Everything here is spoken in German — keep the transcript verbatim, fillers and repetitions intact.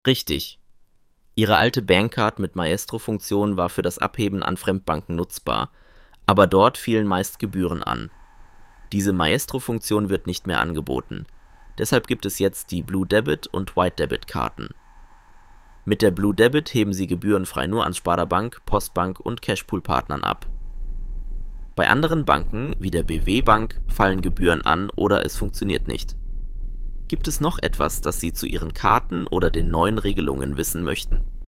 Richtig. Ihre alte Bankcard mit Maestro-Funktion war für das Abheben an Fremdbanken nutzbar, aber dort fielen meist Gebühren an. Diese Maestro-Funktion wird nicht mehr angeboten. Deshalb gibt es jetzt die Blue Debit und White Debit Karten. Mit der Blue Debit heben Sie gebührenfrei nur an Sparda-Bank, Postbank und Cashpool-Partnern ab. Bei anderen Banken, wie der B W Bank, fallen Gebühren an oder es funktioniert nicht. Gibt es noch etwas, das Sie zu Ihren Karten oder den neuen Regelungen wissen möchten?